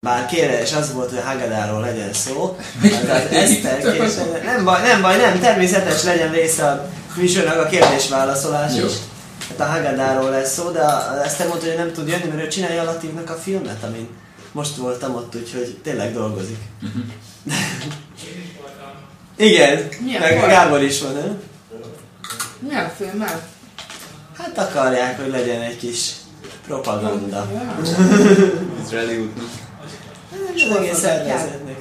bár kérve, és az volt, hogy a Haggadáról legyen szó. Tehát Eszter később. Nem baj, természetes legyen része a műsornak a kérdés-válaszolás is. Hát a Haggadáról lesz szó, de Eszter mondta, hogy nem tud jönni, mert ő csinálja a Latívnak a filmet, amin most voltam ott, úgyhogy tényleg dolgozik. Igen, meg Gábor is van, nem? Milyen filmmel? Hát akarják, hogy legyen egy kis propaganda. Izraeli útnak. Nem egész szervezetnek.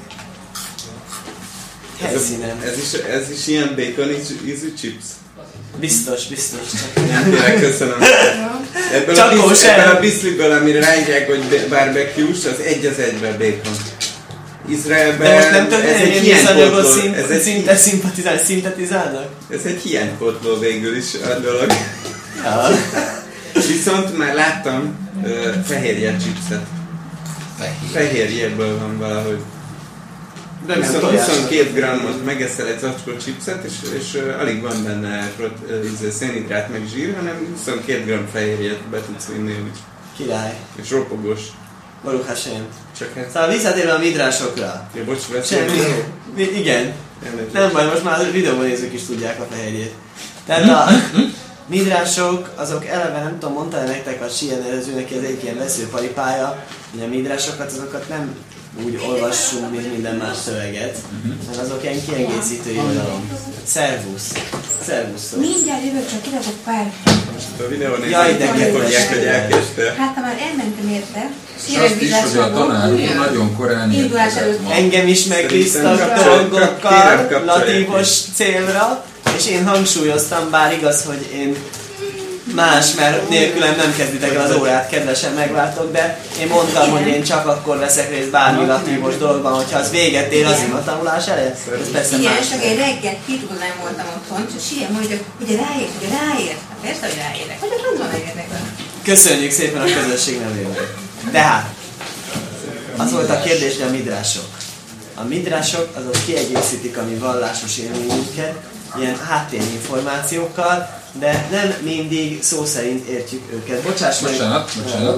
Helyszínen. Ez is ilyen bacon ízű chips? Biztos. Nem, tényleg köszönöm. Ebből a biszliből, amire ráírják, hogy barbecue-s, az egy az egyben bacon. Izraelben de most nem tudod, hogy ilyen viszonyogot szintetizálnak? Ez egy hiánypótló végül is a dolog. Ja. Viszont már láttam fehérje chipset. Fehérjéből van valahogy. De 22 grammot megeszel egy zacskó chipset, és alig van benne szénhidrát meg zsír, hanem 22 gram fehérjét be tudsz vinni úgy. Király. És ropogós. Baruch Hashem. Csak hát... Szóval visszatérve a midrásokra. Ja, bocs, beszélni? Igen. Nem baj, most már a videóban nézők is tudják a fehérjét. Tehát a midrások, azok eleve nem tudom, mondta nektek a Sien előző, neki ez egy ilyen veszőparipája, hogy a midrásokat, azokat nem úgy olvassunk, mint minden más szöveget, mert azok ilyen kiegészítő irodalom. Szervusz. Mindjárt jövök, csak kirakok pár. A videón nézni fogják, hogy elkéstél. Hát, ha már elmentem érte, és azt is, hogy a tanár nagyon korán indulás előtt. Engem is megbíztak dolgokkal, latívos célra, és én hangsúlyoztam, bár igaz, hogy én más, mert nélkülem nem kezditek el az órát, kedvesen megvártok, de én mondtam, hogy én csak akkor veszek részt bármi latívos dologban, hogyha az véget ér az imatanulás előtt. Ez persze igen, más. csak egy reggel 7 óra nem voltam otthon, csak Sien mondja, hogy ráért. Hát persze, hogy ráérek. Hogy a francban megérnek vele. Köszönjük szépen a közösség nevében. Tehát, az volt a kérdés, hogy a midrások. A midrások azok kiegészítik a mi vallásos élményünket, ilyen háttérinformációkkal, de nem mindig szó szerint értjük őket. Bocsáss meg! Bocsánat.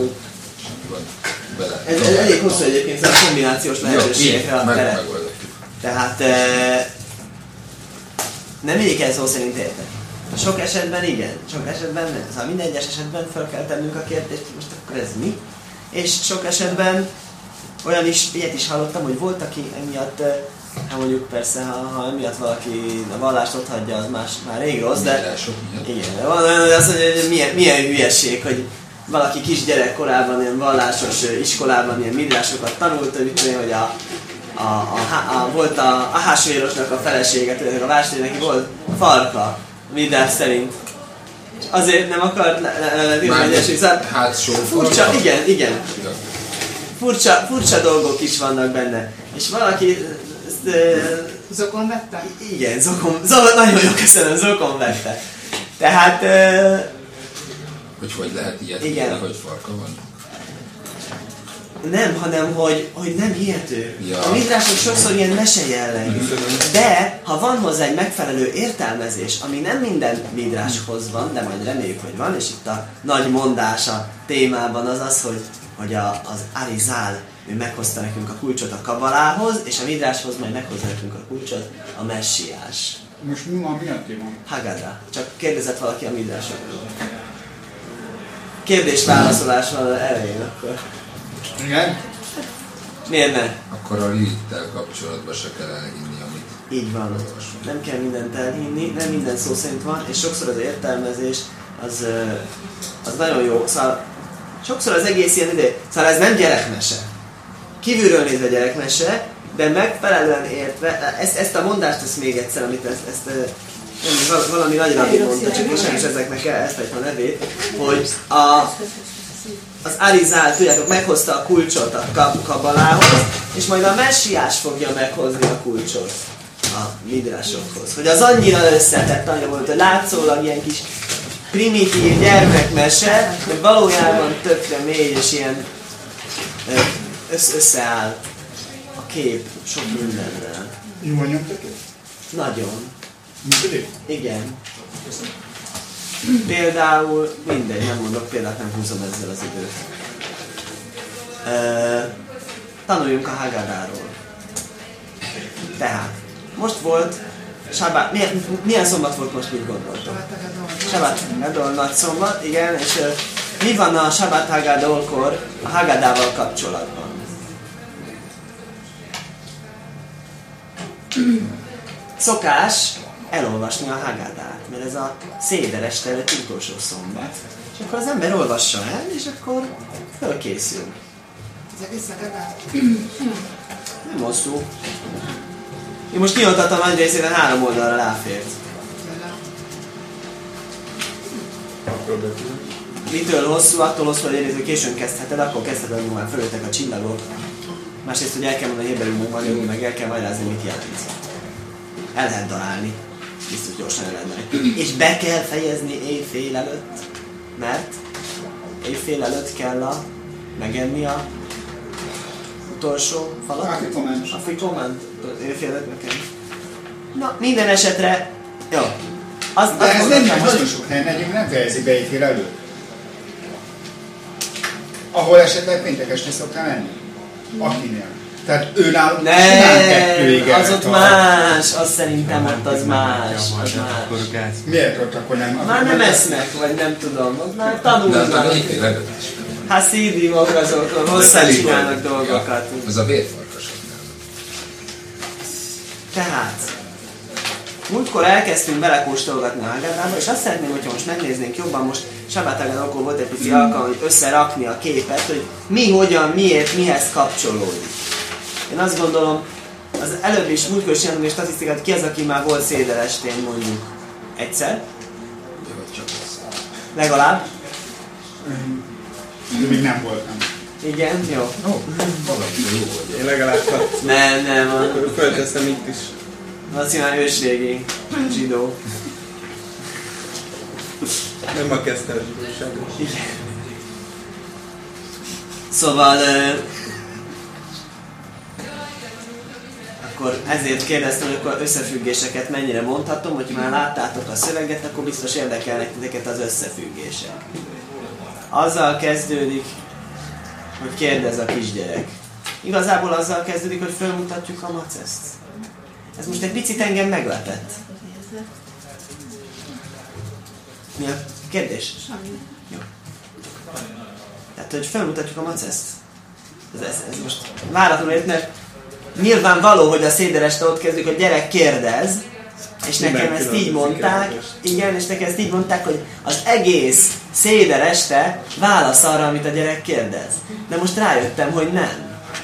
Ez elég hosszú egyébként, ez a kombinációs lehetőségekre a tere. Tehát nem mindig kell szó szerint érteni. Sok esetben igen, sok esetben nem. Szóval minden egyes esetben fel kell tennünk a kérdést, hogy most akkor ez mi? És sok esetben olyan is, ilyet is hallottam, hogy volt, aki emiatt, hát mondjuk persze, ha emiatt valaki a vallást ott hagyja, az már rég rossz, de igen, van olyan, hogy azt mondja, hogy milyen hülyeség, hogy valaki kisgyerek korában ilyen vallásos iskolában ilyen midrásokat tanult, hogy volt a Ahásvérosnak a felesége, a vásárlónak neki volt farka, midrás szerint. És azért nem akart furcsa, igen. Furcsa dolgok is vannak benne. És valaki... Zokon vette? Igen, nagyon jó, köszönöm, zokon vette. Tehát... Hogy lehet ilyet, igen. Hogy farka van? Nem, hanem hogy nem hihető. Ja. A midrások sokszor ilyen mese jellegű. De ha van hozzá egy megfelelő értelmezés, ami nem minden midráshoz van, de majd reméljük, hogy van, és itt a nagy mondása témában az, hogy az Arizál, ő meghozta nekünk a kulcsot a Kabalához, és a midráshoz majd meghozza nekünk a kulcsot a messiás. Most mi a téma? Haggadah. Csak kérdezett valaki a midrásokról. Kérdés-válaszolás van elején akkor. Igen? Miért ne? Akkor a Lilittel kapcsolatban se kell elhinni, amit... Így van. Nem kell mindent elhinni, nem minden szó szerint van, és sokszor az értelmezés az nagyon jó. Szóval sokszor az egész ilyen ide, szóval ez nem gyerekmese. Kívülről nézve gyerekmese, de megfelelően értve, ezt a mondást ezt még egyszer, amit valami nagy rabbi mondta, csak én sem is ezeknek ezt a nevét, hogy az Arizál, tudjátok, meghozta a kulcsot a Kabalához, és majd a messiás fogja meghozni a kulcsot a midrásokhoz. Hogy az annyira összetett, annyira volt, hogy látszólag ilyen kis primitív gyermekmese, hogy valójában tökre mély és ilyen összeáll a kép sok mindennel. Jól nyomtatok? Nagyon. Működik? Igen. Például, mindegy, nem mondok példát, nem húzom ezzel az időt. tanuljunk a Haggadáról. Tehát, most volt Sabbat, milyen szombat volt most, mit gondoltok? Sabbat Haggadol, nagy szombat, igen, és mi van a Sabbat Haggadolkor a Haggadával kapcsolatban? Szokás elolvasni a Haggadát, mert ez a széder este előtt utolsó szombat. És akkor az ember olvassa el, és akkor fölkészül. Ez egész Haggadá? Nem hosszú. Én most kiadtattam nagy részében 3 oldalra ráfért. Mitől hosszú? Attól hosszú, hogy egyrészt, hogy későn kezdheted, akkor kezdheted, amikor már fölöttek a csillagok. Másrészt, hogy el kell mondani héberül, magyarul, meg el kell magyarázni, mit jelent. El lehet találni. Biztos gyorsan el lehet menni. És be kell fejezni éjfél előtt, mert éjfél előtt kell megenni a utolsó falat. A fikoment. Éjfél előtt nekem. Na, minden esetre, jó. De ez nem nagyon sok helyen egyébként nem fejezik be éjfél előtt. Ahol esetleg péntek este szoktál menni. Akinél. Tehát ő nálunk az ott más, az szerintem ott az más. Miért ott akkor nem? Már nem esznek, vagy nem tudom, ott már tanulnak. Haszídimok azok, hosszan csinálnak dolgokat. Ez a vérfarkasok. Tehát, múltkor elkezdtünk belekóstolgatni a Haggadába, és azt szeretném, hogyha most megnéznénk jobban, most Sabbat Haggadakor volt egy pici alkalom, hogy összerakni a képet, hogy mi, hogyan, miért, mihez kapcsolódik. Én azt gondolom, az előbb is, múltkor is jelenteni statisztikát, ki az, aki már volt széder estén mondjuk egyszer? Legalább? Még nem voltam. Igen, jó. Én legalább 6. Nem. Fölteszem itt is. Azt mondja, ősrégi zsidó. Nem ma kezdte a zsidóságot. Igen. Szóval... akkor ezért kérdeztem, hogy akkor összefüggéseket mennyire mondhatom, hogy már láttátok a szöveget, akkor biztos érdekelnek titeket az összefüggések. Azzal kezdődik, hogy kérdez a kisgyerek. Igazából azzal kezdődik, hogy felmutatjuk a maceszt. Ez most egy picit engem meglepett. Mi a kérdés? Jó. Tehát, hogy felmutatjuk a maceszt. Ez most váratlanul jött, mert nyilvánvaló, hogy a széder este ott kezdjük, hogy gyerek kérdez, és nekem ezt így mondták, igen, és nekem ezt így mondták, hogy az egész széder este válasz arra, amit a gyerek kérdez. De most rájöttem, hogy nem.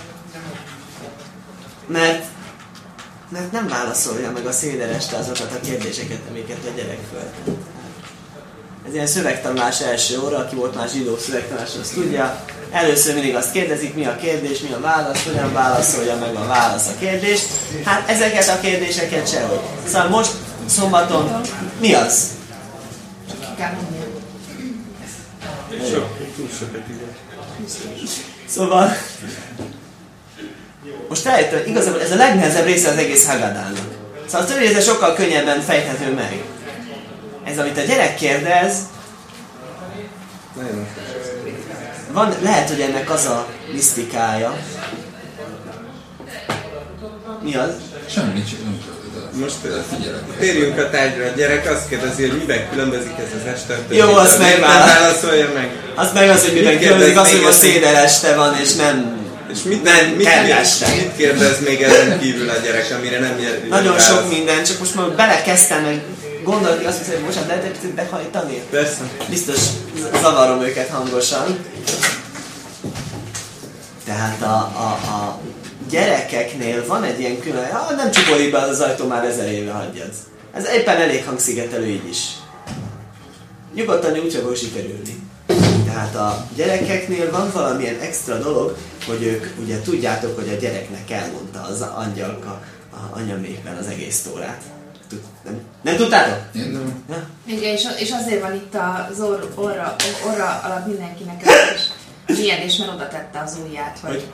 Mert nem válaszolja meg a széder este azokat a kérdéseket, amiket a gyerek föltett. Ez ilyen szövegtanulás első óra, aki volt már zsidó szövegtanulás, azt tudja. Először mindig azt kérdezik, mi a kérdés, mi a válasz, hogyan válaszolja meg a válasz a kérdést. Hát ezeket a kérdéseket sehogy. Szóval most szombaton mi az? Túl sokat igen. Szóval most rájöttem, hogy igazából ez a legnehezebb része az egész Haggadának. Szóval a többi része sokkal könnyebben fejthető meg. Ez, amit a gyerek kérdez, lehet, hogy ennek az a misztikája. Mi az? Semmi, csak nem tudod. Most térjünk a tárgyra. A gyerek azt kérdezi, hogy miben különbözik ez az este. Jó, azt megválaszolja meg. Azt meg az, hogy miben különbözik, az, hogy most széder este van, és nem... És mit kérdez még ezen kívül a gyerek, amire nem jön? Nagyon sok minden, csak most már belekezdtem meg gondolni, azt hiszem, hogy most lehet egy picit behajtani? Persze. Biztos zavarom őket hangosan. Tehát a gyerekeknél van egy ilyen külön, nem csukolik be az ajtó, már 1000 éve hagyjad. Ez éppen elég hangszigetelő így is. Nyugodtan úgy fog sikerülni. Tehát a gyerekeknél van valamilyen extra dolog, hogy ők ugye tudjátok, hogy a gyereknek elmondta az angyalka a anyamékben az egész Tórát. Nem tudtátok? Ja. Igen, és azért van itt az orra alatt mindenkinek és miért, mert oda tette az ujját, hogy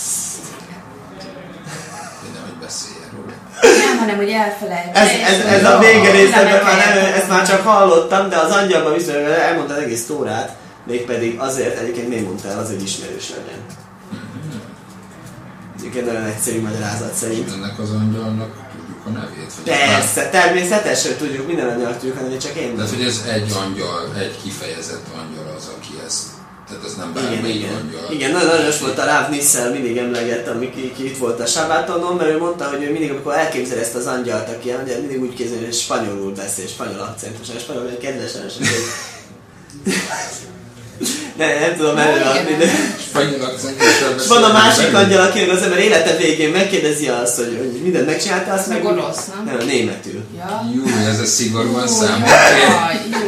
Nem, hogy beszéljen róla. nem, hanem hogy elfelejt. Ez a vége részletben ezt már csak hallottam, de az angyalban viszont elmondta az egész Tórát, mégpedig azért, egyébként még mondta el, azért ismerős legyen. egy nagyon egyszerű magyarázat szerint. Ennek az angyalnak tudjuk a nevét? Persze, természetesen tudjuk, minden angyalnak tudjuk a nevét, csak én. Tehát, hogy ez egy angyal, egy kifejezett angyal az, aki ezt. Tehát ez nem bármelyik angyal. Igen, nagyon volt a Rav Nissel, mindig emlegett, amikor itt volt a Sabbatonon, mert ő mondta, hogy ő mindig, amikor elképzel ezt az angyalt, aki mindig úgy képzel, hogy spanyolul beszél, spanyol akcentusan, spanyolul kedvesen, nem tudom előadni, de... Spanyol akcentusan beszél. Van a másik angyal, akinek az ember élete végén megkérdezi azt, hogy mindent megcsinálta, azt meg... Orosz, nem? Nem, németül. Ja. Jú, ez a szigorúan számot kér.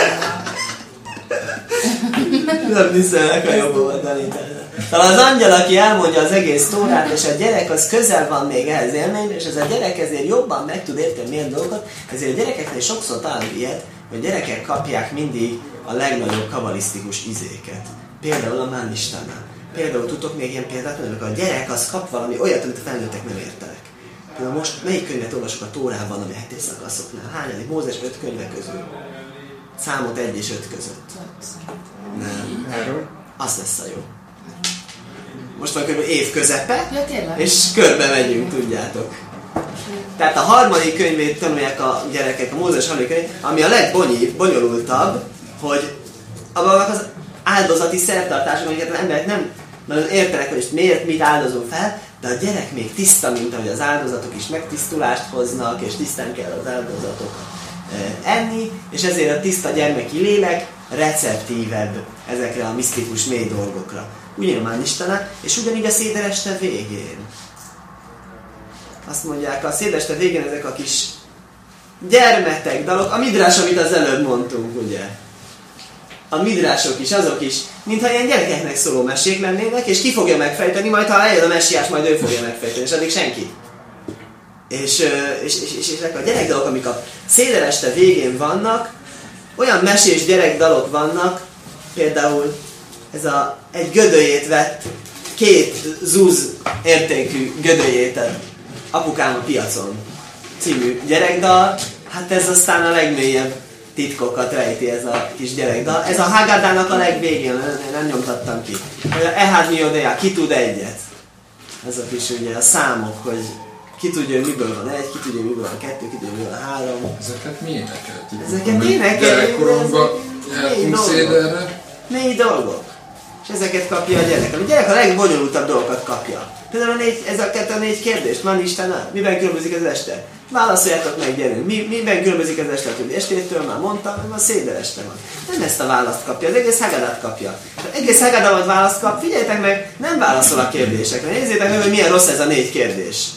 Nem Niszelnek a jobb oldani. Talán az angyal, aki elmondja az egész Tórát, és a gyerek az közel van még ehhez élményre, és ez a gyerek ezért jobban meg tud érteni milyen dolgokat, ezért a gyerekeknél sokszor találunk ilyet, hogy gyerekek kapják mindig a legnagyobb kabalisztikus izéket. Például a Mánistánál. Például tudtok még ilyen példát mondani, a gyerek az kap valami olyat, amit a felnőttek nem értenek. Például most melyik könyvet olvasok a Tórában, ami hetés szakaszoknál? Hányadik? Mózes 5 könyve közül. Számot 1 és 5 között. Nem. 3. Az lesz a jó. Most van kb. Év közepe, ja, és körbe megyünk, tudjátok. Tehát a harmadik könyvét tanulják a gyerekek, a Mózes harmadik könyv, ami a legbonyolultabb, hogy abban az áldozati szertartások, amiket az emberek nem nagyon értenek, hogy miért mit áldozunk fel, de a gyerek még tiszta, mint ahogy az áldozatok is megtisztulást hoznak, és tisztán kell az áldozatokat enni, és ezért a tiszta gyermeki lélek receptívebb ezekre a misztikus mély dolgokra. Ugyanilyen Istenek, és ugyanígy a szédereste végén. Azt mondják, a szédereste végén ezek a kis gyermetek, dalok, a midrás, amit az előbb mondtunk, ugye? A midrások is, azok is, mintha ilyen gyerekeknek szóló mesék lennének, és ki fogja megfejteni, majd ha eljön a messiás, majd ő fogja megfejteni, és addig senki. És ezek a gyerekdalok, amik a szédereste végén vannak, olyan mesés gyerekdalok vannak, például ez egy gödölyét vett, 2 zúz értékű gödölyét apukám a piacon című gyerekdal, hát ez aztán a legmélyebb titkokat rejti ez a kis gyerekdal. Ez a Haggadának a legvégén, nem nyomtattam ki. Ehad mi odeá, ki tud egyet? Ezek is ugye a számok, hogy ki tudja, hogy miből van 1, ki tudja, hogy miből van 2, ki tudja, hogy miből van 3. Ezeket mi énekeltük? Ezeket énekeljük. Gyerekkoromban jártunk szédelre. Mély dolgok. És ezeket kapja a gyerek. A gyerek a legbonyolultabb dolgokat kapja. Például ezeket a 4 kérdést. Van Isten, miben különbözik az este? Válaszoljátok meg, gyerünk. Miben különbözik az este a többi estétől? Már mondtam, a széder este van. Nem ezt a választ kapja, az egész Haggadát kapja. Az egész Haggadat választ kap. Figyeljetek meg, nem válaszol a kérdésekre. Nézzétek meg, hogy milyen rossz ez a 4 kérdés.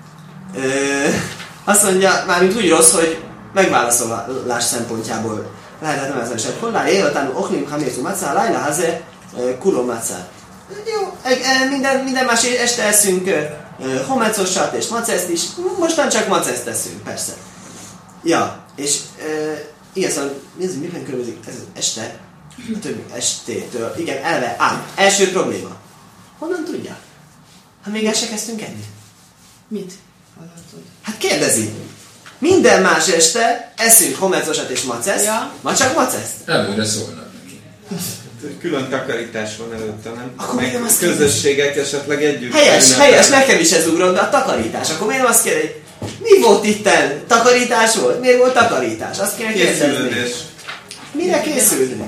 Azt mondja, mármint úgy rossz, hogy megválaszolás szempontjából lehet nem ezen sem. Hollá élhetánul oklim hamészú macá, lájla haze kuló macá. Jó, minden más este eszünk homecosat és maceszt is, mostan csak maceszt eszünk, persze. Ja, és igen, szóval nézzük, miben különbözik ez az este a többi estétől. Igen, elve, első probléma. Honnan tudja? Hát még el se kezdtünk enni. Mit? Hát kérdezi. Minden más este eszünk homecosat és maceszt, ja. Ma csak maceszt. Előre szólnak neki. Külön takarítás van előtte, nem? Akkor meg miért azt közösségek esetleg együtt. Helyes, nekem is ez ugrott, de a takarítás. Akkor miért azt kérdezi, mi volt itten? Takarítás volt? Miért volt takarítás? Azt kéne kérdezni. Készülődés. Mire készülni?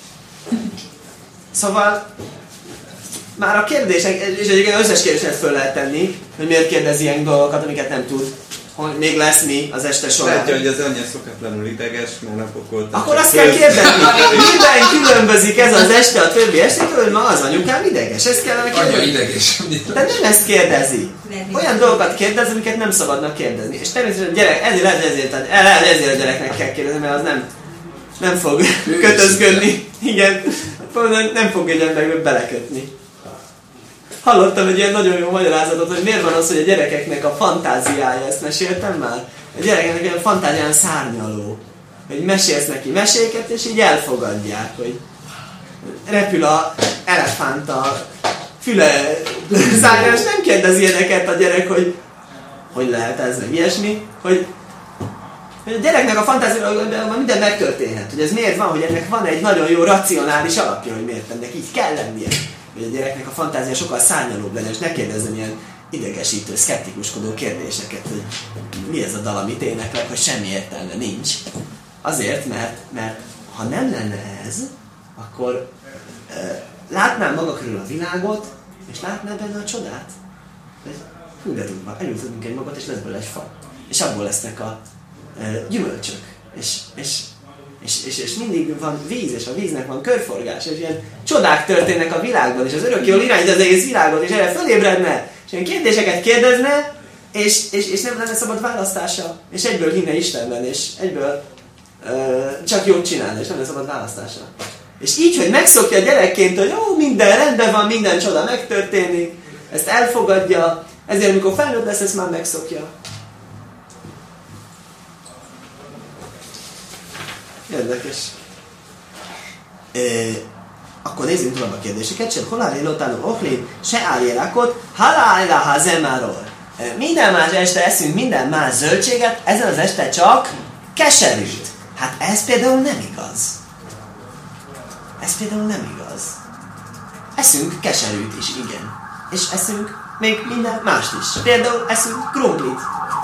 Szóval már a kérdések, és egyébként összes kérdéset föl lehet tenni, hogy miért kérdez ilyen dolgokat, amiket nem tud. Hogy még lesz mi az este során. Látja, hogy az anyja szokatlanul ideges, mert napok voltak. Akkor azt kell kérdezni, miben különbözik ez az este a többi estétől, hogy ma az anyukám ideges. Ezt kellene kérdezni. Anya ideges. De nem ezt kérdezi. Olyan dolgokat kérdez, amiket nem szabadnak kérdezni. És természetesen gyerek, ezért a gyereknek kell kérdezni, mert az nem fog kötözködni. Igen, nem fog egy emberbe belekötni. Hallottam egy ilyen nagyon jó magyarázatot, hogy miért van az, hogy a gyerekeknek a fantáziája, ezt meséltem már? A gyerekeknek olyan fantázián szárnyaló. Hogy mesélsz neki meséket, és így elfogadják, hogy repül a elefánt a füle száján, és nem kérdezi ilyeneket a gyerek, hogy lehet ez, meg ilyesmi, hogy a gyereknek a fantáziában minden megtörténhet. Hogy ez miért van, hogy ennek van egy nagyon jó racionális alapja, hogy miért ennek így kell lennie. Hogy a gyereknek a fantázia sokkal szárnyalóbb legyen, és ne kérdezzen ilyen idegesítő, szkeptikuskodó kérdéseket, hogy mi ez a dal, amit éneklek, hogy semmi értelme nincs. Azért, mert ha nem lenne ez, akkor látnám maga körül a világot, és látnám benne a csodát. Hú, de durva, elültetünk egy magat, és lesz belőle egy fa. És abból lesznek a gyümölcsök. És mindig van víz, és a víznek van körforgás, és ilyen csodák történnek a világban, és az örökkévaló irányítja az egész világot, és erre fölébredne, és ilyen kérdéseket kérdezne, és nem lenne szabad választása, és egyből hinne Istenben, és egyből csak jót csinálna, és nem lenne szabad választása. És így, hogy megszokja gyerekként, hogy jó, minden rendben van, minden csoda megtörténik, ezt elfogadja, ezért amikor felnőtt lesz, ezt már megszokja. Érdekes. Akkor nézzünk tovább a kérdéseket. Se holár élotánul ochlin, se állérákot, halálra hazemáról. Minden más este eszünk minden más zöldséget, ezen az este csak keserűt. Hát ez például nem igaz. Ez például nem igaz. Eszünk keserűt is, igen. És eszünk még minden mást is. Például eszünk krumplit.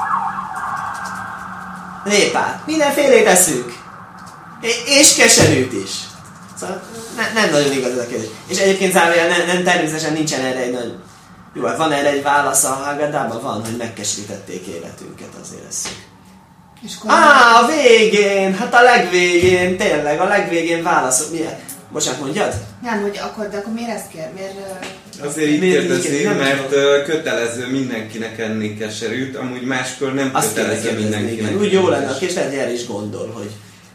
Répát. Mindenfélét eszünk. És keserűt is. Szóval nem nagyon igaz ez a kérdés. És egyébként zárójel nem természetesen nincsen erre egy nagy... Jó, van erre egy válasz a Haggadában? Van, hogy megkeserítették életünket, azért eszünk. A végén! Hát a legvégén, tényleg, a legvégén válaszol. Milyen? Bocsánat, mondjad? Nem, hogy akkor miért ezt kér? Azért így kérdezi, mert kötelező mindenkinek enni keserűt, amúgy máskor nem azt kötelező mindenkinek. Igen. Úgy jó lenne, és lehet, hogy erre is gondol, hogy...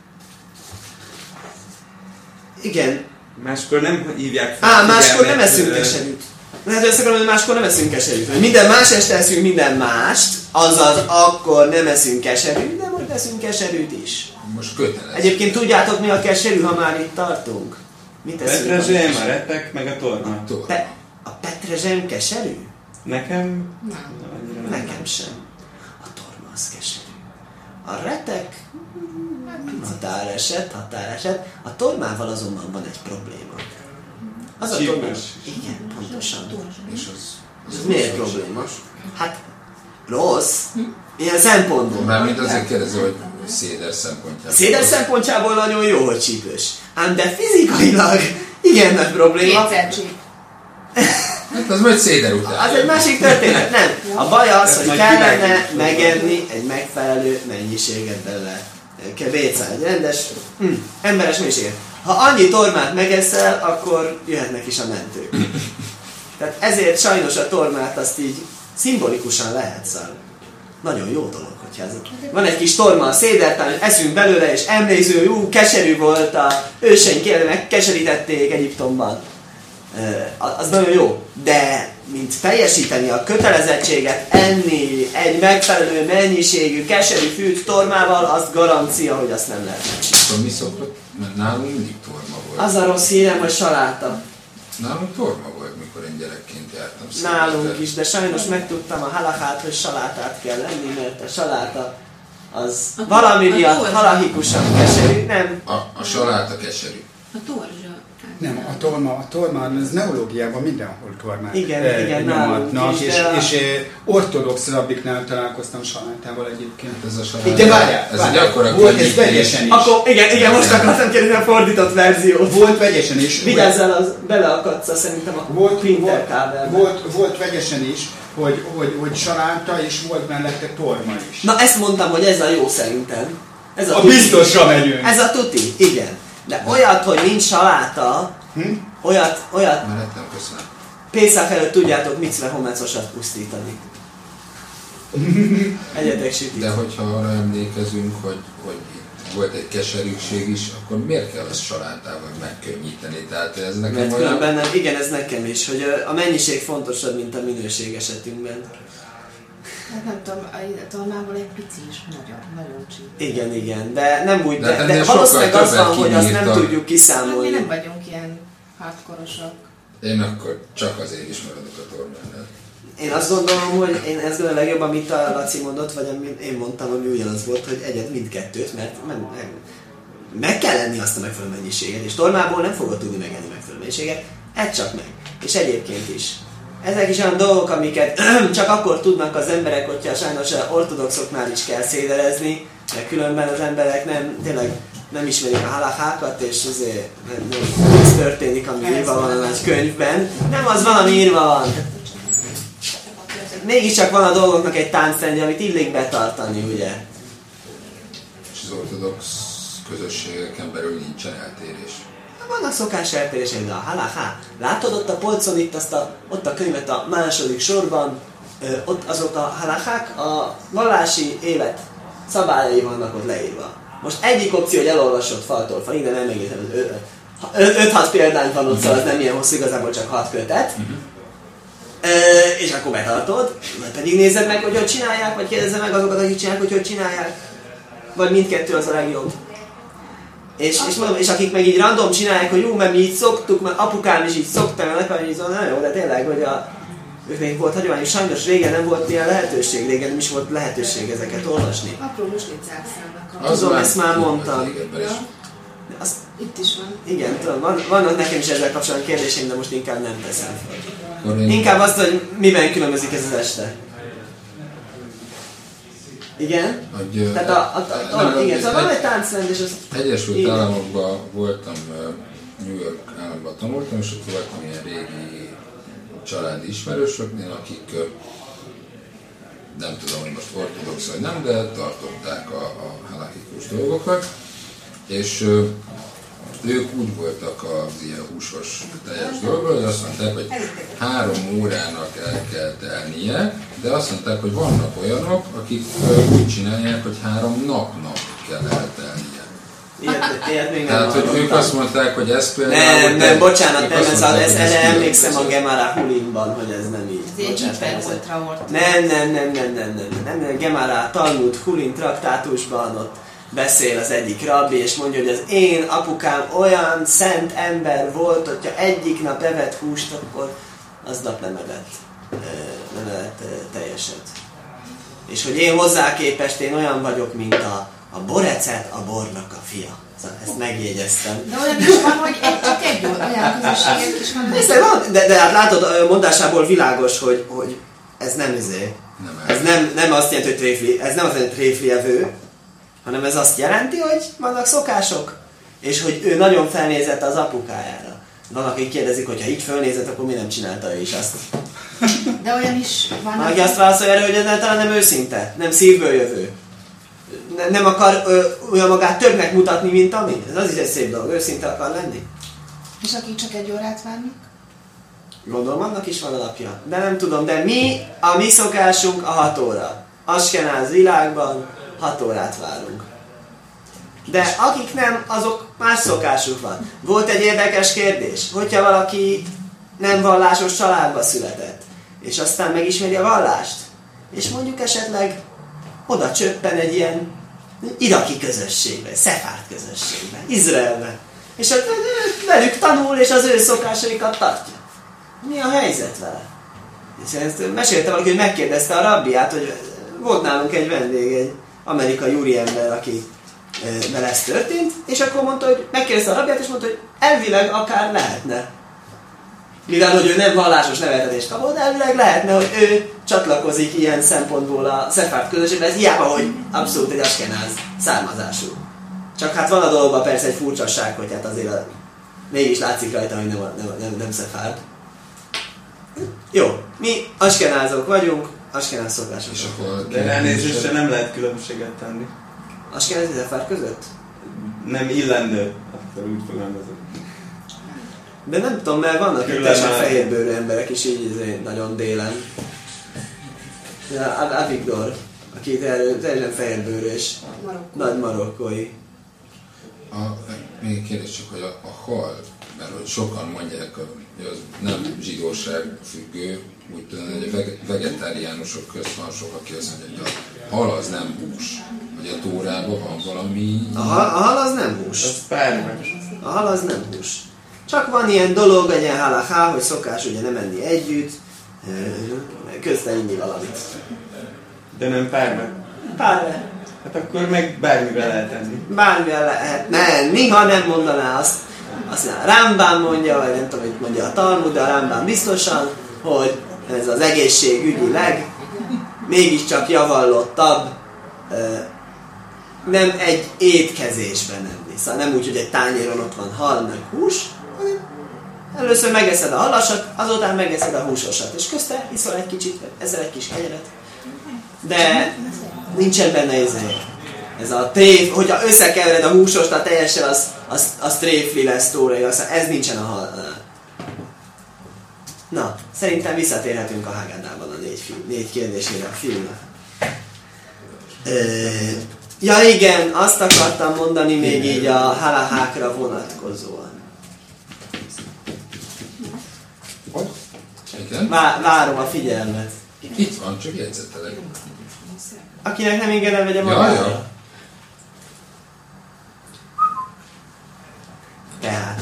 Igen. Máskor nem hívják fel. Máskor nem eszünk keserűt. Lehet, hogy ezt akarom, hogy máskor nem eszünk keserűt. Minden más este eszünk minden mást, azaz akkor nem eszünk keserűt, de most eszünk keserűt is. Most kötelező. Egyébként tudjátok, mi a keserű, ha már itt tartunk? Mit eszünk? Petrezselyem, a retek, meg a torma. A petrezselyem keserű? Nekem? Nem. Nekem sem. A torma az keserű. A retek? Határeset. A tormával azonban van egy probléma. Az a torma... Igen, pontosan. És az miért probléma? Hát rossz. Ilyen szempontból. Mármint azért kérdező, hogy széder szempontjából. Széder szempontjából nagyon jó, hogy csípős. Ám de fizikailag igen nagy probléma. Kétszer csíp. Hát az majd széder után. Az egy másik történet, nem. A baj az, hogy kellene megenni egy megfelelő mennyiséget belőle. Kebéca, egy rendes, emberes mennyiséget. Ha annyi tormát megeszel, akkor jöhetnek is a mentők. Tehát ezért sajnos a tormát azt így szimbolikusan lehet szarni. Nagyon jó dolog, hogyha ez... Van egy kis torma a szédertán, eszünk belőle, és emléksző, keserű volt, a őseink megkeserítették Egyiptomban. Az nagyon jó. De, mint teljesíteni a kötelezettséget, enni egy megfelelő mennyiségű keserű fűt tormával, az garancia, hogy azt nem lehet. Akkor mi szokott? Mert nálunk mindig torma volt. Az a rossz hírem, hogy saláta. Nálunk torma volt, mikor én gyerekként jártam. Nálunk is, de sajnos megtudtam a halachát, hogy salátát kell lenni, mert a saláta az valami miatt halahikusan keserű, nem? A saláta keserű. A torzsa. Nem, a torma, az neológiában mindenhol tormát nyomadnak, és ortodox rabbiknál találkoztam salátával egyébként. Ez a saláta. De várjál, egy akkora volt ez vegyesen is. Akkor igen, most akartam kérdezni a fordított verziót. Volt vegyesen is. Vigyázzál, az beleakadsz szerintem a printer kábelbe. Volt vegyesen is, hogy saláta, és volt mellette torma is. Na ezt mondtam, hogy ez a jó szerintem. Ez a biztosra megyünk. Ez a tuti, igen. De olyat, hogy nincs saláta, olyat Mellettem, köszönöm. Pészák előtt tudjátok micve homecosat pusztítani. Egyetek sütik. De hogyha arra emlékezünk, hogy volt egy keserűség is, akkor miért kell ezt salátával megkönnyíteni? Tehát ez nekem mert olyan... különben nem, igen, ez nekem is, hogy a mennyiség fontosabb, mint a minőség esetünkben. Hát nem tudom, a tormából egy pici is nagyon csíp. Igen, de nem úgy, de valószínűleg az van, hogy azt nem tudjuk kiszámolni. Mi nem vagyunk ilyen hardcore-osok. Én akkor csak azért is maradok a tormánál. Én azt gondolom, hogy én ezt gondolom legjobb, amit a Laci mondott, vagy amit én mondtam, ami ugyanaz volt, hogy egyed mindkettőt, mert meg kell lenni azt a megfelelő mennyiséget, és tormából nem fogod tudni megenni megfelelő mennyiséget, edd csak meg. És egyébként is. ezek is olyan dolgok, amiket csak akkor tudnak az emberek, hogyha sajnos ortodoxoknál is kell szédelezni, mert különben az emberek nem ismerik a halakhákat, és azért nem ez történik, ami írva van a nagy könyvben. Nem az van, ami írva van. Mégiscsak van a dolgoknak egy táncrendje, amit illik betartani, ugye? És az ortodox közösségeken belül nincsen eltérés. Vannak szokás eltérések, de a halaká. Látod ott a polcon, ott a könyvet a második sorban, ott azok a halakák, a vallási élet szabályai vannak ott leírva. Most egyik opció, hogy elolvasod faltól falig, de nem egészen 5-6 példány van ott, szóval az nem ilyen hosszú, igazából csak 6 kötet. És akkor betartod, vagy pedig nézed meg, hogy csinálják, vagy kérdezzed meg azokat, akik csinálják, hogy csinálják. Vagy mindkettő az a legjobb. És akik meg így random csinálják, hogy jó, mert mi így szoktuk, mert apukám is így szokta, mert nekem is nagyon jó, de tényleg, hogy ők volt hagyomány, és sajnos régen nem volt ilyen lehetőség, régen nem is volt lehetőség ezeket olvasni. Apró muslicák szállnak. Tudom, ezt már mondtam. Itt is van. Igen, tudom, vannak nekem is ezzel kapcsolatban kérdéseim, de most inkább nem teszem fel. Inkább azt, hogy miben különbözik ez az este. Igen? Igen, szóval van egy táncrend, és az... Egyesült Államokban voltam, New York államban tanultam, és ott voltam ilyen régi családi ismerősöknél, akik nem tudom, hogy most ortodox vagy nem, de tartották a halakikus dolgokat, és ők úgy voltak az ilyen húsos teljes dolgokról, hogy azt mondták, hogy 3 órának el kell telnie, de azt mondták, hogy vannak olyanok, akik úgy csinálják, hogy 3 napnak kell eltelnie. Ilyet még nem tehát, hogy ők azt mondták, hogy ez például... Nem, bocsánat, nem, erre emlékszem a Gemara Hulinban, hogy ez nem így. Ez egy hiperultra volt. Nem, Gemara Talmud Hulin traktátusban ott beszél az egyik rabbi, és mondja, hogy az én apukám olyan szent ember volt, hogyha egyik nap evett húst, akkor aznap nem evett teljeset. És hogy én hozzá képest én olyan vagyok, mint a borecet, a bornak a fia. Szóval ezt megjegyeztem. De olyan is van, hogy csak egy olyan közösségek is van. De hát látod, mondásából világos, hogy ez nem ez nem azt jelenti, hogy tréfli, ez nem azt jelenti, hogy tréflievő, hanem ez azt jelenti, hogy vannak szokások, és hogy ő nagyon felnézett az apukájára. Van, akik kérdezik, hogy ha így felnézett, akkor mi nem csinálta ő is azt. De olyan is van. Van, aki azt válaszolja erre, hogy ez talán nem őszinte, nem szívből jövő. Nem akar olyan magát többnek mutatni, mint ami. Ez az is egy szép dolog, őszinte akar lenni. És akik csak 1 órát várnak? Gondolom, annak is van alapja. De nem tudom, de a mi szokásunk a 6 óra. Askenáz világban 6 órát várunk. De akik nem, azok más szokásuk van. Volt egy érdekes kérdés, hogyha valaki nem vallásos családba született, és aztán megismeri a vallást, és mondjuk esetleg oda csöppen egy ilyen iraki közösségbe, szefárd közösségbe, Izraelbe, és ott velük tanul, és az ő szokásaikat tartja. Mi a helyzet vele? És ezt mesélte valaki, hogy megkérdezte a rabbiát, hogy volt nálunk egy vendég, egy amerikai úriember, aki vele ez történt, és akkor mondta, hogy megkérdezte a rabbiát, és mondta, hogy elvileg akár lehetne. Mivel, hogy ő nem vallásos neveltetést kapott, de elvileg lehetne, hogy ő csatlakozik ilyen szempontból a szefárd közösségbe, ez hiába, hogy abszolút egy askenáz származású. Csak hát van a dologban persze egy furcsaság, hogy hát azért mégis látszik rajta, hogy nem szefárd. Jó, mi askenázok vagyunk, askenáz szokásosok. De ránézésre nem lehet különbséget tenni. Askenáz és szefárd között? Nem illendő, akkor úgy fogalmazok. De nem tudom, mert vannak itt teljesen fehérbőrű emberek is így nagyon délen. Avigdor, aki teljesen fehérbőrű és nagy marokkói. Még egy kérdés csak, hogy a hal, mert hogy sokan mondják, hogy az nem zsidóság függő, úgy tudom, hogy a vegetáriánusok közt van sok, aki azt mondja, hogy a hal az nem hús. Hogy a Tórában van valami... A hal az nem hús. Az pármás. A hal az nem hús. Csak van ilyen dolog, egy ilyen halaká, hogy szokás ugye nem enni együtt, közben inni valamit. De nem párbe? Párbe. Hát akkor meg bármivel lehet enni. Bármivel lehet. Nem, ha nem mondaná azt a Rambam mondja, vagy nem tudom, hogy mondja a Talmud, de a Rambam biztosan, hogy ez az egészségügyileg mégiscsak javallottabb, nem egy étkezésben enni. Szóval nem úgy, hogy egy tányéron ott van hal, meg hús, hanem először megeszed a halasat, azután megeszed a húsosat, és közte iszol egy kicsit, ezzel egy kis kenyeret. De nincsen benne ez a tréf, hogyha összekevered a húsost a teljesen, az tréfli lesz tóra, ez nincsen a hal. Na, szerintem visszatérhetünk a Haggadában a 4 kérdésére a filmnek. Ja igen, azt akartam mondani még így a halahákra vonatkozóan. Várom a figyelmet. Itt van, csak jegyzetelek. Akinek nem engedem, vegye magára. Tehát.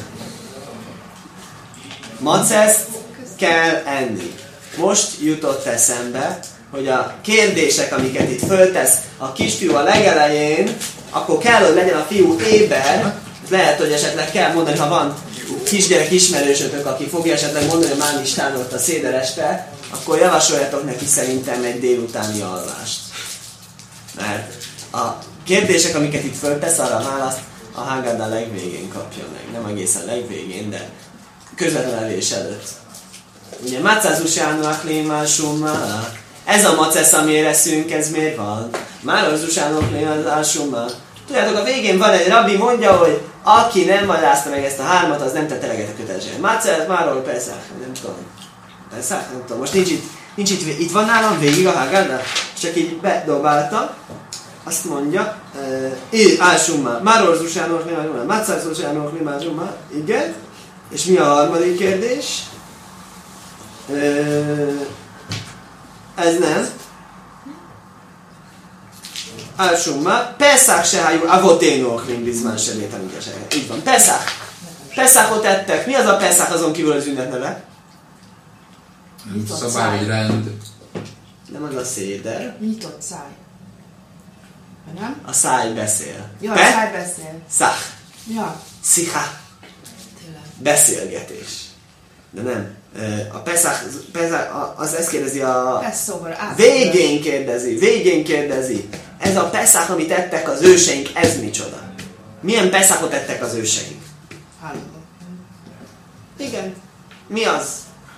Maceszt kell enni. Most jutott eszembe, hogy a kérdések, amiket itt föltesz a kisfiú a legelején, akkor kell, hogy legyen a fiú éber. Lehet, hogy esetleg kell mondani, ha van kisgyerek ismerősötök, aki fogja esetleg mondani, hogy már is támolt a széder este, akkor javasoljatok neki szerintem egy délutáni alvást. Mert a kérdések, amiket itt föltesz, arra a választ a Haggadah legvégén kapja meg. Nem egészen legvégén, de közvetlen evés előtt. Ugye, Macázus Jánoak lémásummal. Ez a macesz, amire eszünk, ez miért van? Mározus Jánoak lémásummal. Tudjátok, a végén van egy rabbi, mondja, hogy aki nem magyarázta meg ezt a 3, az nem tette eleget a kötelezően. Macesz, máról persze, nem tudom. Persze, nem tudom. Most nincs itt van nálam végig a Haggadah? Csak így bedobálta. Azt mondja, Álsummal, Mározus Jánoak lémásummal, Macázus Jánoak lémásummal. Igen. És mi a harmadik kérdés? Ez nem. Álsumma. Pesach sehájú avoténu okrim bizmán sebéten ügyeseket. Így van. Pesach. Pesachot ettek. Mi az a Pesach azon kívül az ünnepneve? Szabály, rend. Nem az a széder. Nyitott száj. Nem? A száj beszél. Ja, a száj beszél. Szach. Ja. Szicha. Tényleg. Beszélgetés. De nem. A Pesach az ezt kérdezi a... Végén kérdezi. Ez a Pesach, amit ettek az őseink, ez micsoda? Milyen Pesachot ettek az őseink? Hallom. Igen. Mi az?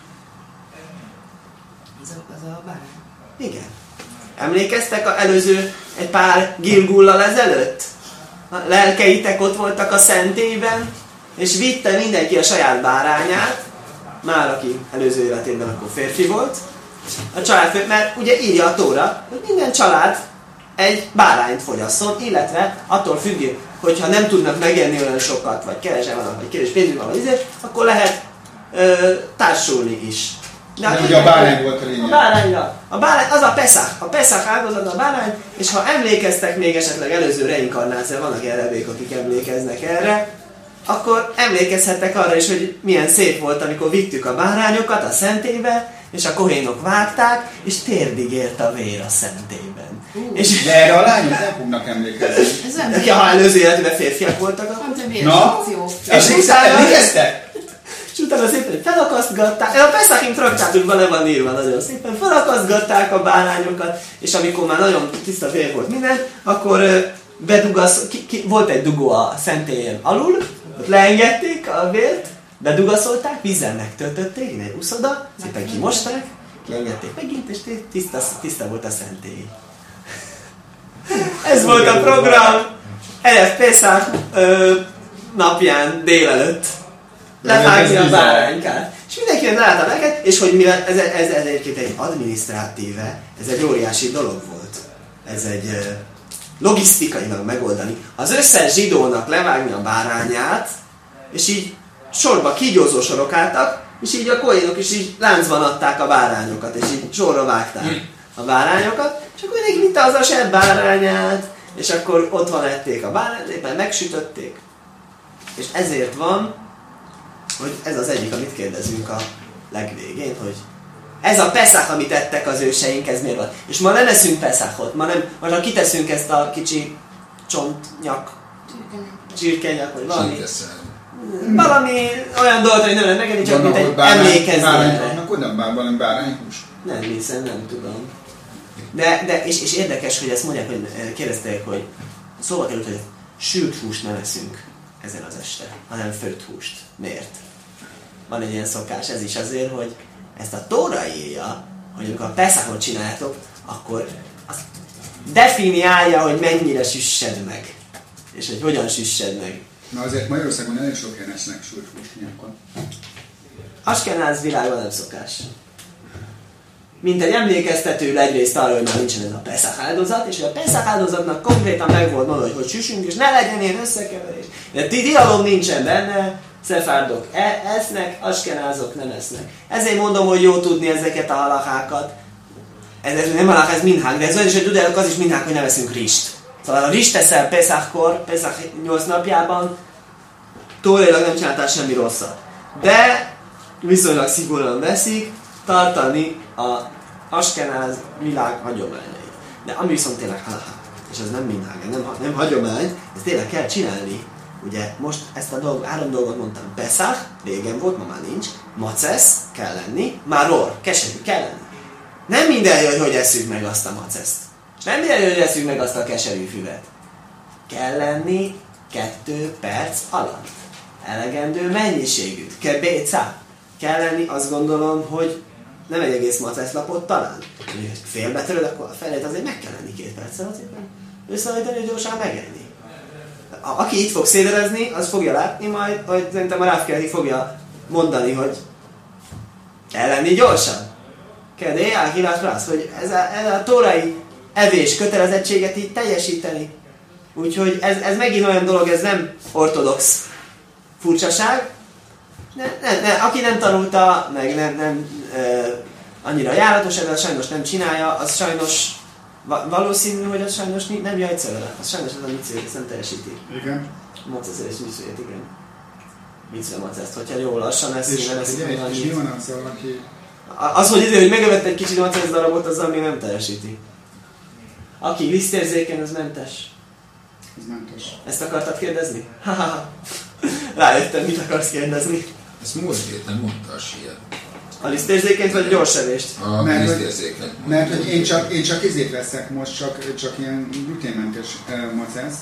Az a bárány. Igen. Emlékeztek az előző egy pár Gilgullal ezelőtt? A lelkeitek ott voltak a szentélyben, és vitte mindenki a saját bárányát, már aki előző életében akkor férfi volt, a családfő, mert ugye írja a Tóra, hogy minden család egy bárányt fogyasszon, illetve attól függő, hogyha nem tudnak megenni olyan sokat, vagy kevesen vannak, vagy kevés pénzük van, vagy akkor lehet társulni is. De ugye a bárány volt a lényeg. A bárány, az a Pesach. A Pesach áldozat a bárány, és ha emlékeztek még esetleg előző reinkarnációra, vannak erebék, akik emlékeznek erre, akkor emlékezhettek arra is, hogy milyen szép volt, amikor vittük a bárányokat a szentélybe, és a kohénok vágták, és térdig ért a vér a szentélyben. És de erre a lányok nem fognak emlékezni. Ez nem ha előző életben férfiak voltak, akkor... Na? És utána szépen felakasztgatták, a Pesachim traktátusban le van írva nagyon szépen, felakasztgatták a bárányokat, és amikor már nagyon tiszta vér volt minden, akkor volt egy dugó a szentélyen alul, ott leengedték a vért, bedugaszolták, vízzel megtöltötték, egy uszoda, szépen kimosták, kiengedték megint, és tiszta volt a szentély. Ez volt a program, Erev Pesach napján délelőtt. Levágni a báránykát. És mindenki látta neked, és hogy mivel ez egyébként egy adminisztrátíve, ez egy óriási dolog volt. Ez egy logisztikailag megoldani. Az összes zsidónak levágni a bárányát, és így sorba kígyózó sorok álltak, és így a kohénok is így láncban adták a bárányokat, és így sorra vágták a bárányokat, és akkor mindenki vitte az a saját bárányát, és akkor ott van ették a bárányt, éppen megsütötték. És ezért van, hogy ez az egyik, amit kérdezünk a legvégén, hogy ez a Pesach, amit ettek az őseink, ez miért van? És ma nem eszünk Pesachot, ma csak kiteszünk ezt a kicsi csontnyak, csirkenyak, vagy valami. valami olyan dolgot, hogy nem lehet megenni, csak mint egy emlékezni erre. Oda valami bárányhús? Nem hiszem, nem tudom. És érdekes, hogy ezt mondják, hogy kérdezték, hogy szóval került, hogy sült húst nem eszünk ezen az este, hanem főtt húst. Miért? Van egy ilyen szokás, ez is azért, hogy ezt a Tóra írja, hogy amikor a Peszachot csináljátok, akkor azt definiálja, hogy mennyire süssed meg. És hogy hogyan süssed meg. Na azért Magyarországon nagyon sok helyen esznek sült húst ilyenkor. Askenáz világban nem szokás. Mint egy emlékeztető egyrészt arra, hogy már nincsen ez a Peszach áldozat, és hogy a Peszach áldozatnak konkrétan meg volt mondva, hogy süssünk, és ne legyen ilyen összekeverés. De tilalom nincsen benne, szefárdok esznek, askenázok nem esznek. Ezért mondom, hogy jó tudni ezeket a halakákat. Ez nem halak, ez minhák, de ez olyan is, hogy tudják, az is minhák, hogy nem eszünk rist. Szóval a rist eszel Peszachkor, Peszach 8 napjában, tórilag nem csináltál semmi rosszat. De viszonylag szigorúan veszik tartani a askenáz világ hagyományait. De ami viszont tényleg halakák, és ez nem minhák, nem hagyomány, ezt tényleg kell csinálni. Ugye most ezt a 3 dolgot mondtam. Peszach, régen volt, ma már nincs. Macesz, kell lenni. Maror, keserű, kell lenni. Nem minden jön, hogy eszünk meg azt a maceszt. És nem minden jön, hogy eszünk meg azt a keserű füvet. Kell lenni 2 perc alatt. Elegendő mennyiségű. Kebéca. Kell lenni, azt gondolom, hogy nem egy egész maceszlapot talán. Félbetöröd, akkor a felét azért meg kell lenni 2 perc alatt. Összeállítani, hogy gyorsan megenni. Aki itt fog széderezni, az fogja látni majd, hogy szerintem a Rav Kelly fogja mondani, hogy kell lenni gyorsan. Kedé, elhívás rász, hogy ez a tórai evés kötelezettséget így teljesíteni. Úgyhogy ez megint olyan dolog, ez nem ortodox furcsaság. Aki nem tanulta, meg nem annyira járatos, ebben sajnos nem csinálja, az sajnos valószínű, hogy az sajnos nem jön egyszer vele. Az sajnos az a micvét, ezt nem teljesíti. Igen. Macesz és micvét, igen. Micve maceszt, hogyha jól lassan eszik, nem eszik meg annyit. És mi van az, aki... Az, hogy megevett egy kicsit macesz darabot, azzal még nem teljesíti. Aki lisztérzékeny, az mentes. Ez mentes. Ezt akartad kérdezni? Rájöttem, mit akarsz kérdezni. Ezt múlt héten mondta a Sia. A lisztérzékenyt vagy a gyorsevést? A lisztérzékenyt. Mert hogy én csak izét veszek most, csak ilyen gluténmentes maceszt.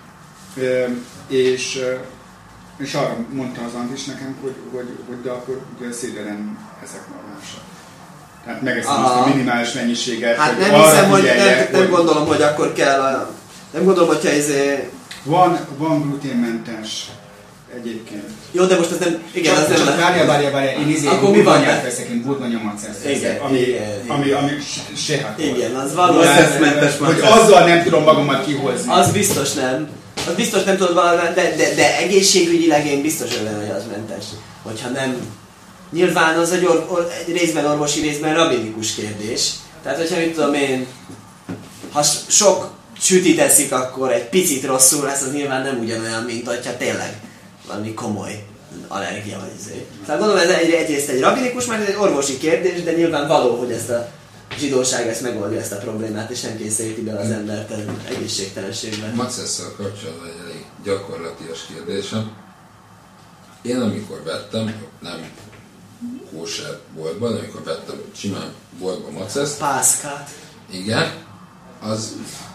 És arra mondta az Andis nekem, hogy de akkor szédelen ezek normálisak. Tehát megeszem azt a minimális mennyiséget. Hát nem hiszem, hogy nem gondolom, hogy akkor kell nem gondolom, hogyha Van gluténmentes egyébként. Jó, de most ez nem... Igen, csak, az nem... Várjál, én burgonyát veszek, én burgonyamaceszt veszek, ami sehát. Igen, az valószínűleg... Hogy azzal nem tudom magamat kihozni. Az biztos nem. Az biztos nem tudod valami, de egészségügyileg én biztos olyan, hogy az mentes. Hogyha nem... Nyilván az egy részben orvosi, részben rabinikus kérdés. Tehát, hogyha mit tudom én... Ha sok sütit eszik, akkor egy picit rosszul lesz, az nyilván nem ugyanolyan, mint hogyha tényleg valami komoly allergia vagy izé. Szóval gondolom, ez egyrészt egy rabinikus, mert ez egy orvosi kérdés, de nyilván való, hogy ezt a zsidóság ezt megoldja ezt a problémát, és nem kényszeríti be az embert egészségtelenségben. Macesszal kapcsolatban egy elég gyakorlatias kérdésem. Én amikor vettem, nem kóser boltban, amikor vettem simán boltban maceszt. Pászkát. Igen, az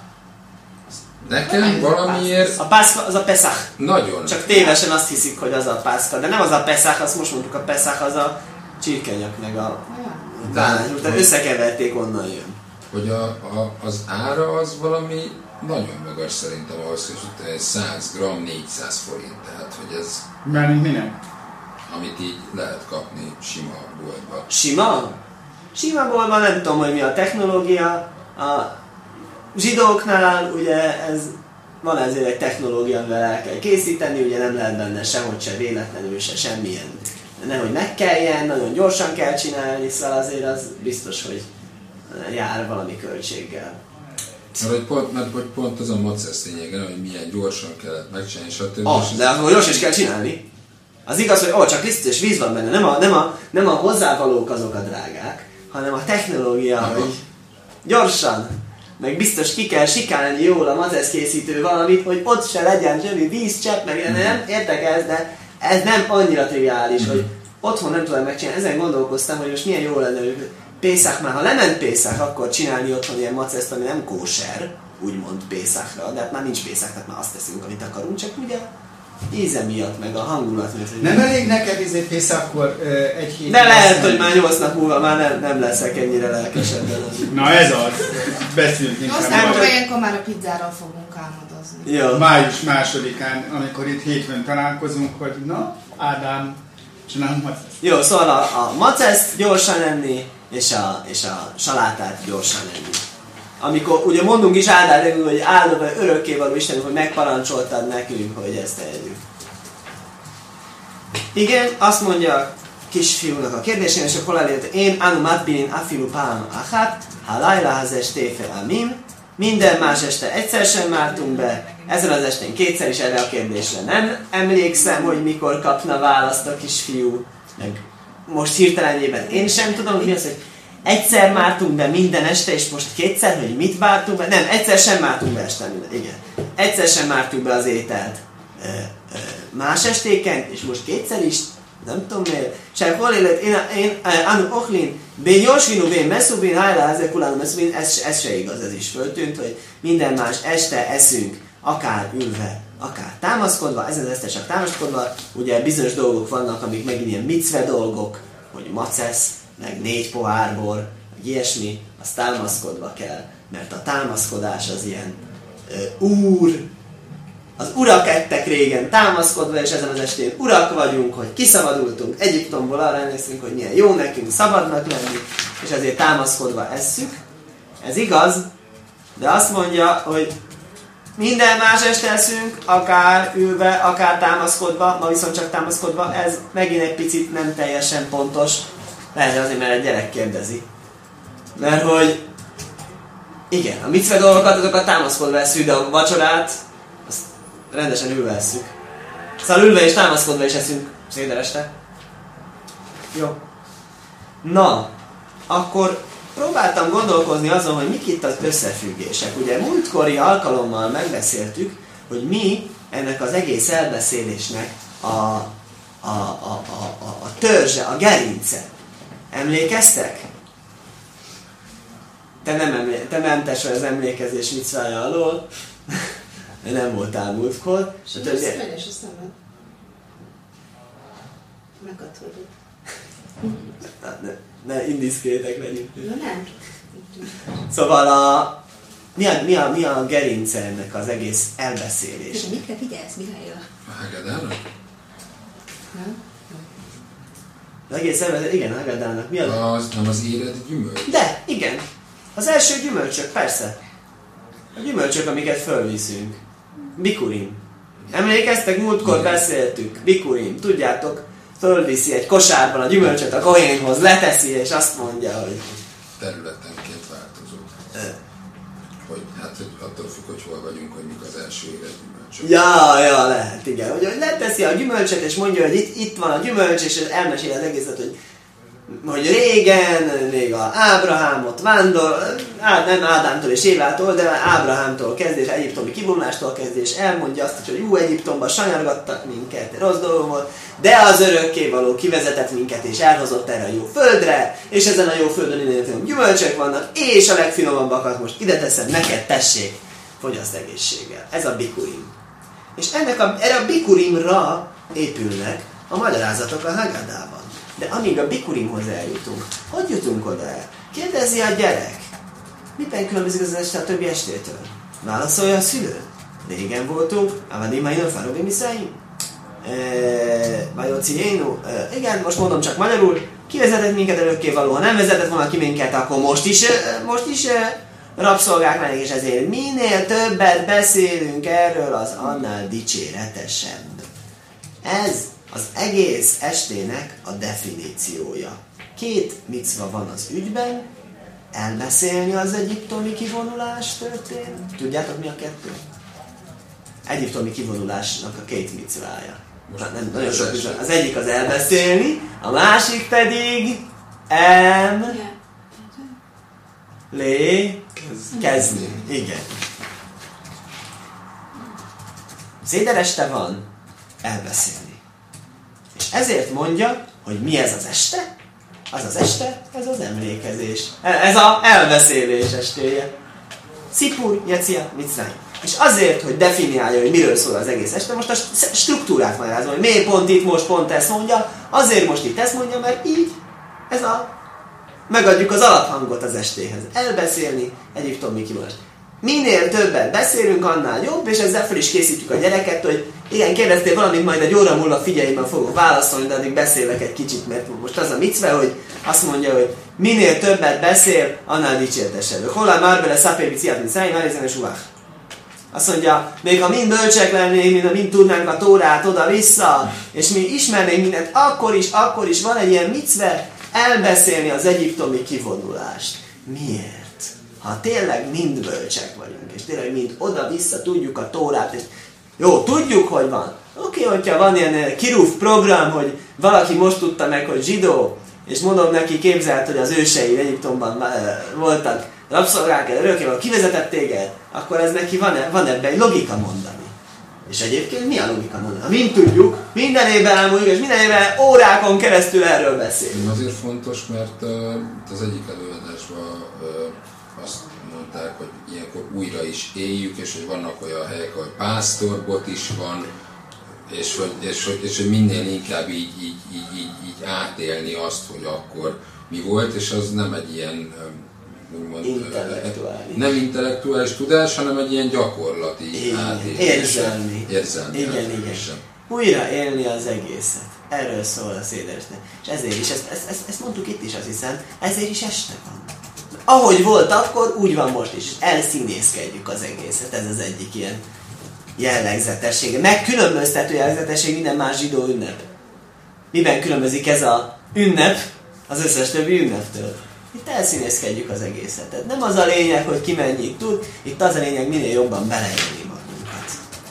nekem valamiért... A pászka az a Peszach. Nagyon. Csak tévesen azt hiszik, hogy az a pászka. De nem az a Peszach, azt most mondtuk, a Peszach az a csirkenyak meg a bánány. Tehát összekeverték, onnan jön. Hogy az ára az valami nagyon magas szerintem ahhoz, hogy 100 g 400 forint. Tehát, hogy ez... Mármint minek? Amit így lehet kapni sima boltban. Sima? Sima boltban nem tudom, hogy mi a technológia. A zsidóknál ugye ez van ezért egy technológia, amivel el kell készíteni, ugye nem lehet benne sehogy se véletlenül se semmilyen. Nehogy megkeljen, nagyon gyorsan kell csinálni, szóval azért az biztos, hogy jár valami költséggel. Mert hogy pont az a macesz lényege, hogy milyen gyorsan kell megcsinálni, stb. De akkor gyors is kell csinálni. Az igaz, hogy csak liszt és víz van benne, nem a hozzávalók azok a drágák, hanem a technológia, hogy gyorsan, meg biztos ki kell sikálni jól a macesz készítő valamit, hogy ott se legyen semmi vízcsepp, meg nem értek ez, de ez nem annyira triviális, hogy otthon nem tudom megcsinálni. Ezen gondolkoztam, hogy most milyen jó lenne, hogy Pészák már, ha lement Pészák, akkor csinálni otthon ilyen maceszt, ami nem kóser, úgymond Pészákra, de hát már nincs Pészák, tehát már azt teszünk, amit akarunk, csak ugye íze miatt, meg a hangulat miatt. Nem elég neked Pészákkor egy hét? De lehet, hogy már 8 nap múlva már nem leszek ennyire lelkesebben. Na ez az. Beszéljünk inkább. Aztán ilyenkor már a pizzáról fogunk álmodozni. Jó. Május 2-án, amikor itt hétfőn találkozunk, hogy na, Ádám, csinálunk maceszt. Jó, szóval a maceszt gyorsan enni, és a salátát gyorsan enni. Amikor ugye mondunk is áldál, hogy áldva örökkévaló Istenünk, hogy megparancsoltad nekünk, hogy ezt tegyük. Igen, azt mondja a kisfiúnak a kérdésén, és akkor elérte, én anu matbinin afilu pám achat, halayla hazes téfe amim, minden más este egyszer sem mártunk be, ezen az estén kétszer is erre a kérdésre nem emlékszem, hogy mikor kapna választ a kisfiú, meg most hirtelenjében én sem tudom, mi az, hogy egyszer mártunk be minden este, és most kétszer, hogy mit vártunk be? Nem, egyszer sem mártunk be este minden. Igen. Egyszer sem mártunk be az ételt más estéken, és most kétszer is, nem tudom miért. Se hol élet, én anu ochlin, bén jósvinu, bén messzubin, hájlá, ezek ulánu messzubin, ez se igaz, ez is föltűnt, hogy minden más este eszünk, akár ülve, akár támaszkodva, ezen az este csak támaszkodva, ugye bizonyos dolgok vannak, amik megint ilyen micve dolgok, hogy macesz, meg 4 pohár bor, meg ilyesmi, az támaszkodva kell, mert a támaszkodás az ilyen az urak ettek régen támaszkodva, és ezen az estén urak vagyunk, hogy kiszabadultunk Egyiptomból, arra emlékszünk, hogy milyen jó nekünk szabadnak lenni, és ezért támaszkodva esszük. Ez igaz, de azt mondja, hogy minden más este eszünk, akár ülve, akár támaszkodva, ma viszont csak támaszkodva, ez megint egy picit nem teljesen pontos. Lehet azért, mert egy gyerek kérdezi. Mert hogy igen, a micve dolgokat, azokat támaszkodva eszünk, de a vacsorát azt rendesen ülve eszünk. Szóval ülve és támaszkodva is eszünk széder este. Jó. Na, akkor próbáltam gondolkozni azon, hogy mik itt az összefüggések. Ugye múltkori alkalommal megbeszéltük, hogy mi ennek az egész elbeszélésnek a törzse, a gerince. Emlékeztek? Te nem teszel az emlékezés micvája alól, nem voltál múltkor. És az vegyes a szemed. Megadhatod. Ne indiszkrétek legyünk. Na nem. Szóval mi a gerince ennek az egész elbeszélés? És mikre figyelsz, Mihály? A Haggadára? Nem? Az egész elbeszélés, igen, a Haggadának mi az? Nem az éred gyümölcs? De, igen. Az első gyümölcsök, persze. A gyümölcsök, amiket fölviszünk. Bikurim. Emlékeztek? Múltkor beszéltük. Bikurim. Tudjátok, fölviszi egy kosárban a gyümölcsöt a kohénhoz, leteszi, és azt mondja, hogy... Területenként változó. Hogy hát attól függ, hogy hol vagyunk, hogy mik az első éred gyümölcsök. Ja, lehet, igen. Hogy leteszi a gyümölcsöt, és mondja, hogy itt van a gyümölcs, és elmesél az egészet, hogy régen, még a Ábrahámot vándor, nem Ádámtól és Évától, de Ábrahámtól kezdés, egyiptomi kivonulástól kezdés, elmondja azt, hogy jó, Egyiptomban sanyargattak minket, rossz dolog volt, de az örökkévaló kivezetett minket és elhozott erre a jó földre, és ezen a jó földön innen gyümölcsök vannak, és a legfinomabbakat most ide teszem, neked tessék, fogyaszt egészséggel. Ez a bikurim. És erre a bikurimra épülnek a magyarázatok a Haggadában. De amíg a bikurimhoz eljutunk, hogy jutunk oda el? Kérdezi a gyerek. Miben különbözik az este a többi estétől? Válaszolja a szülő. Régen voltunk, Avadimaino Farobi Miszáim. Vajociénu. Igen, most mondom csak magyarul. Kivezetett minket örökkévaló. Ha nem vezetett volna ki minket, akkor most is rabszolgák lennék, és ezért minél többet beszélünk erről, az annál dicséretesebb. Ez az egész estének a definíciója. 2 micva van az ügyben, elbeszélni az egyiptomi kivonulás történt. Tudjátok, mi a 2? Egyiptomi kivonulásnak a 2 micvája. Nagyon sok ügyben. Az egyik az elbeszélni, a másik pedig kezdni. Igen. Széder este van, elbeszélni. ezért mondja, hogy mi ez az este? Az este, ez az emlékezés. Ez az elbeszélés estéje. Szipur, Jecia, Mitzrayim. És azért, hogy definiálja, hogy miről szól az egész este, most a struktúrát magyarázom, hogy miért pont itt most pont ezt mondja, azért most itt ezt mondja, mert így megadjuk az alaphangot az estéhez. Elbeszélni, Egyiptomi kivonulást. Minél többet beszélünk, annál jobb, és ezzel fel is készítjük a gyereket, hogy igen, kérdeztél valamit, majd egy óra múlva figyelj, fogok válaszolni, de addig beszélek egy kicsit, mert most az a micve, hogy azt mondja, hogy minél többet beszél, annál dicsértesebb. Hollá már bele szapébi ciát, mint száj, már és uvák. Azt mondja, még ha mind bölcsek lennénk, mind tudnánk a Tórát oda-vissza, és mi ismernénk mindent, akkor is van egy ilyen micve elbeszélni az egyiptomi kivonulást. Miért? Ha tényleg mind bölcsek vagyunk, és tényleg mind oda-vissza tudjuk a Tórát, és jó, tudjuk, hogy van. Oké, hogyha van ilyen kirúf program, hogy valaki most tudta meg, hogy zsidó, és mondom neki, képzelt, hogy az őseid Egyiptomban voltak rabszolgák, örökkévalók, kivezetett téged, akkor ez neki van ebben egy logika mondani. És egyébként mi a logika mondani? Ha mind tudjuk, minden évben elmondjuk, és minden évben órákon keresztül erről beszélünk. Azért fontos, mert az egyik előadásban azt mondták, hogy ilyenkor újra is éljük, és hogy vannak olyan helyek, ahol pásztorbot is van, és hogy minél inkább így átélni azt, hogy akkor mi volt, és az nem egy ilyen úgymond, nem intellektuális tudás, hanem egy ilyen gyakorlati átélés. Érzelmi. Igen. Újra élni az egészet. Erről szól a szédersnek. És ezért is, ezt mondtuk itt is, azt hiszem, ezért is este van. Ahogy volt akkor, úgy van most is. Elszínészkedjük az egészet. Ez az egyik ilyen jellegzetessége. Megkülönböztető jellegzetesség minden más zsidó ünnep. Miben különbözik ez a ünnep az összes többi ünneptől? Itt elszínészkedjük az egészet. Tehát nem az a lényeg, hogy ki mennyit tud, itt az a lényeg, minél jobban beleélni magunkat.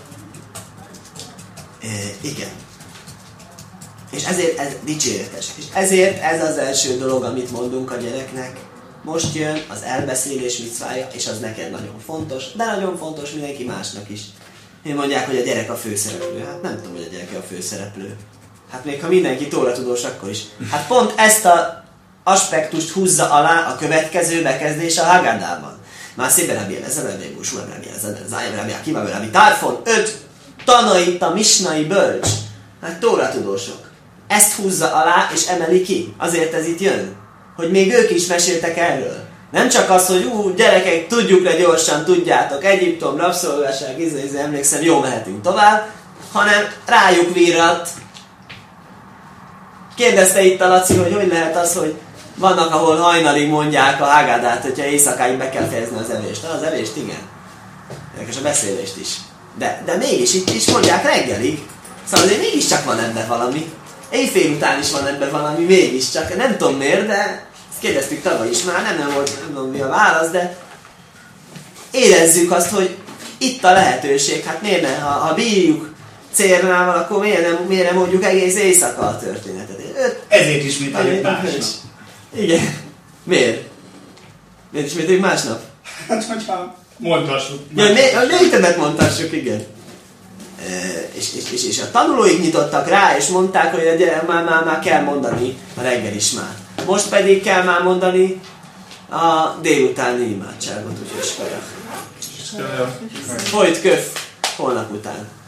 Igen. És ezért ez dicséretes. És ezért ez az első dolog, amit mondunk a gyereknek. Most jön az elbeszélés micvája, és az neked nagyon fontos, de nagyon fontos mindenki másnak is. Én mondják, hogy a gyerek a főszereplő. Hát nem tudom, hogy a gyerek a főszereplő. Hát még ha mindenki tóratudós, akkor is. Hát pont ezt a aspektust húzza alá a következő bekezdés a Haggadában. Már szépen Rabbi Eliezer, Rabbi Bushua, Rabbi Eliezer, Zájem, Rabbi Akiva, Rabbi Tarfon, 5 tanait a misnai bölcs. Hát tóratudósok. Ezt húzza alá és emeli ki. Azért ez itt jön. Hogy még ők is meséltek erről. Nem csak az, hogy gyerekek, tudjuk le gyorsan, tudjátok, Egyiptom, rabszolgaság, emlékszem, jó, mehetünk tovább, hanem rájuk virrat. Kérdezte itt a Laci, hogy lehet az, hogy vannak, ahol hajnalig mondják a Haggadát, hogyha éjszakáig be kell fejezni az evést. Az evést, igen. Érdekes a beszélést is. De mégis itt is mondják reggelig. Szóval azért mégiscsak van ebben valami. Éjfél után is van ebben valami, mégiscsak. Nem tudom miért, de ezt kérdeztük tavaly is már, nem tudom mi a válasz, de érezzük azt, hogy itt a lehetőség. Hát miért ne? Ha bírjuk célnával, akkor miért nem mondjuk egész éjszaka a történetet? Ezért ismételjük másnap. Igen. Miért? Miért ismételjük másnap? Hát, hogyha mondhassuk. Még többet mondhassuk, igen. És a tanulóik nyitottak rá, és mondták, hogy már kell mondani a reggel is már. Most pedig kell már mondani a délutáni imádságot, úgyhogy skajak. Folyt köf holnap után.